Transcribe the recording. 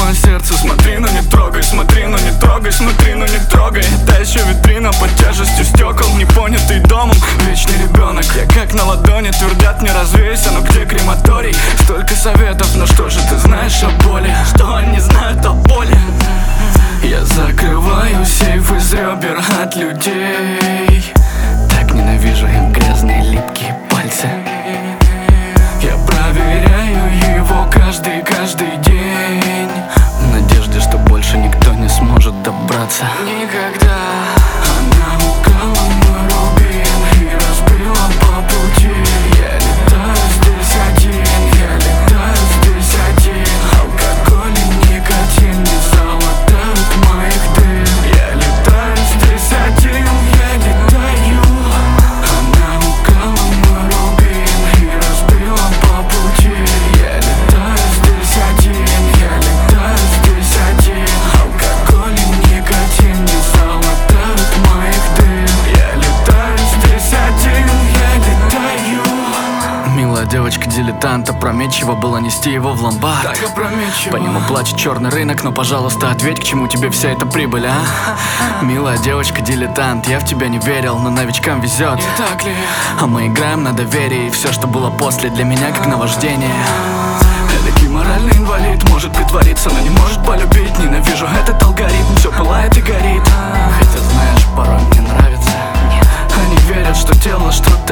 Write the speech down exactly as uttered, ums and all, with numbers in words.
мое сердце. Смотри, но не трогай, смотри, но не трогай, смотри, но не трогай. Это еще витрина под тяжестью стекол, непонятый домом, вечный ребенок. Я как на ладони, твердят мне развейся, но где крематорий? Столько советов, но что же ты знаешь о боли? Что они знают о боли? Я закрываю сейф из ребер от людей. Так ненавижу их грязные липкие пальцы. Я проверяю его каждый, каждый день, в надежде, что больше никто не сможет добраться. Никогда. Она украла мой рубин и разбила по пути. Я летаю здесь один, я летаю здесь один. Алкоголь и никотин не залатают моих дым. Я летаю здесь один, я летаю. Она украла мой рубин и разбила по пути. Я летаю здесь один, я летаю здесь один. Алкоголь и никотин не залатают моих дым. Я летаю здесь один, я летаю. Милая девочка-дилетант, опрометчиво было нести его в ломбард. Так опрометчиво. По нему плачет черный рынок, но, пожалуйста, ответь, к чему тебе вся эта прибыль, а? Милая девочка-дилетант, я в тебя не верил, но новичкам везет. Не так ли? А мы играем на доверие, и все, что было после, для меня как наваждение. Эдакий моральный инвалид, может притвориться, но не может полюбить. Ненавижу этот алгоритм, все пылает и горит. Хотя, знаешь, порой мне нравится. Они верят, что тело что-то